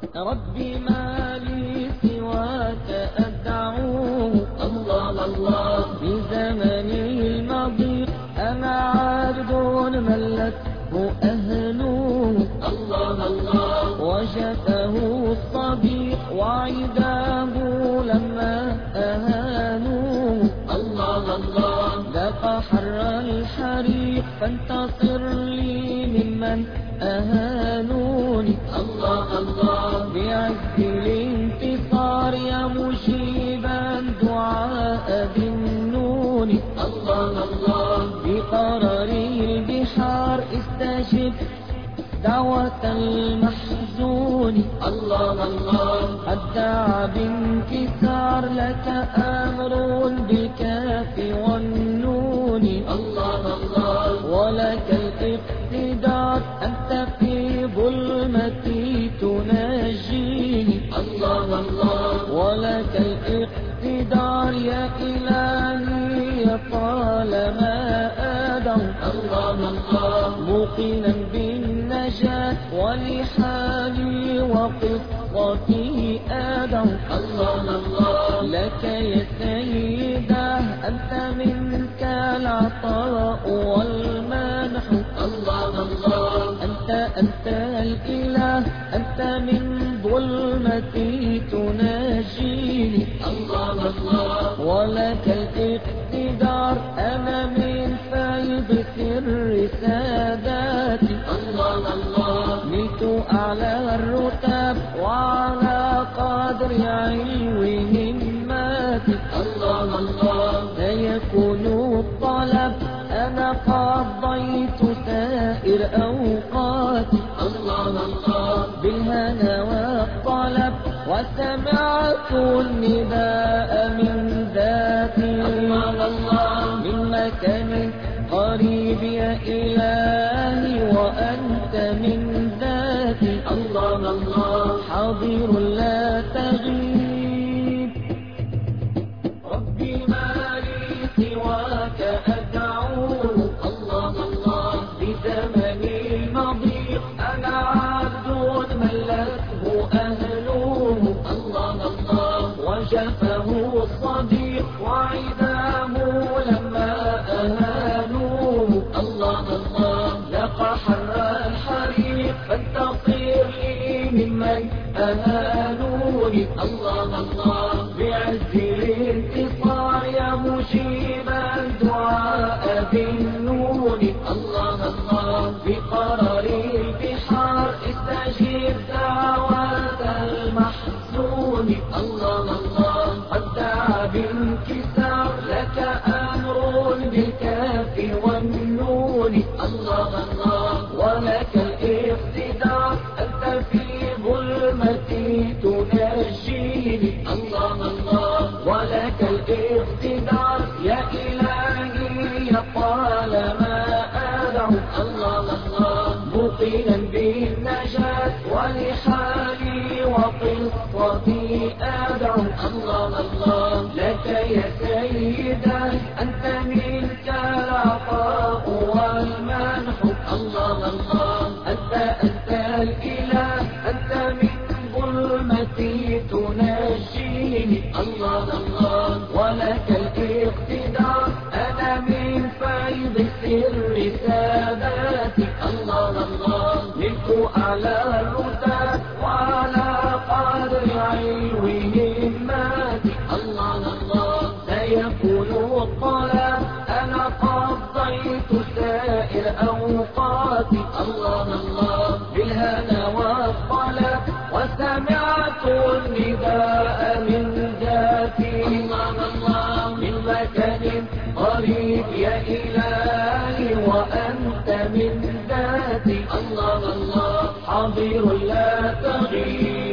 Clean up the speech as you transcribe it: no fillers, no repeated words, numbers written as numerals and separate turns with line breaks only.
ربي ما لي سواك أدعوه الله الله بزمني الماضي أنا عبد ملته أهله الله الله وجفه الصديق وعداه لما أهانوه الله الله ذاق حر الحريق فانتصر لي ممن أهانوني الله الله بعز الانتصار يا مجيبا دعاء بالنون الله الله بقرار البحار استجب دعوة المحزون الله الله قد دعا بانكسار لك أمر بالكاف والنون الله الله ولك الاقتدار أنت في ظلمتي تناجيني الله الله ولك الاقتدار يا إلهي طالما آدم الله الله موقنا بالنجاة ولحالي وقصتي آدم الله الله لك يا سيده أنت منك العطاء والمنح الله الله أنت الإله أنت من ظلمتي تناجيني الله الله ولك الاقتدار أنا من فيض سر ساداتي الله الله نلت أعلى الرتب وعلى قدر علو هماتي الله الله سيكون الطلب أنا قضيت سائر أوقاتي الله الله بالهنا والطلب وسمعت النداء من ذاتي الله الله من مكان قريب يا إلهي وأنت من ذاتي الله الله حاضر لا تغيب ربي ما لي سواك أدعوه الله الله بزمني المضيق أنا عبد ملته أهله الله الله وجفه الصديق وعداه لما أهانوه الله الله لقى حر الحريق فانتصر لي ممن أهانوني الله الله بعز الانتصار يا مجيبا دعاء بالنون الله الله بقرار البحار استجيب دعوة المحزون الله الله قد دعا بانكسار لك أمر بالكاف والنون الله الله ولك الاقتدار أنت في ظلمتي تناجيني الله الله ولك الاقتدار يا إلهي يا طالما أدعو الله الله موقنا بالنجاة ولحالي وقصتي أدعو الله الله لك يا سيده أنت منك العطاء والمنح الله الله أنت الإله أنت من ظلمتي تناجيني الله الله ولك الاقتدار أنا من فيض سر ساداتي الله الله نلت أعلى الرتب وعلى قدر علو هماتي الله الله سيكون الطلب أنا قضيت سائر أوقاتي الله الله بالهنا والطلب وسمعت النداء من ذاتي الله الله من مكان قريب يا إلهي وأنت من ذاتي الله الله حاضر لا تغيب